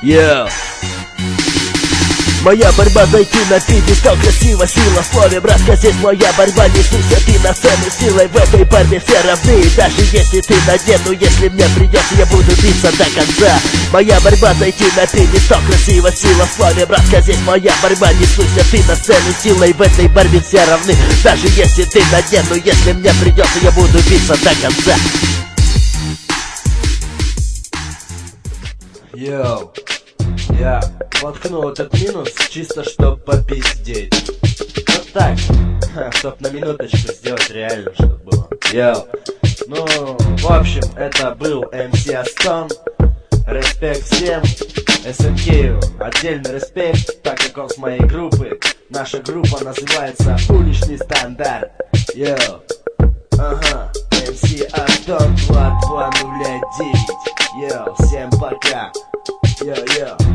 Йоу. Моя борьба зайти на пьедестал, красиво, сила в слове, братка, здесь моя борьба. Несусь ты на сцену силой, в этой борьбе все равны. Даже если ты на дне, но если мне придется, я буду биться до конца. Моя борьба зайти на пьедестал, красиво, сила в слове, братка, здесь моя борьба. Несусь ты на сцену силой, в этой борьбе все равны. Даже если ты на дне, но если мне придется, я буду биться до конца. Йоу, я воткнул этот минус чисто чтоб попиздеть. Вот так, чтоб на минуточку сделать реально, чтоб было. Йоу, ну, в общем, это был MC Астон. Респект всем. SMK отдельный респект, так как он с моей группы. Наша группа называется Уличный стандарт. Йоу, ага, MC Астон 2209. Йоу, всем пока. Йоу, йоу.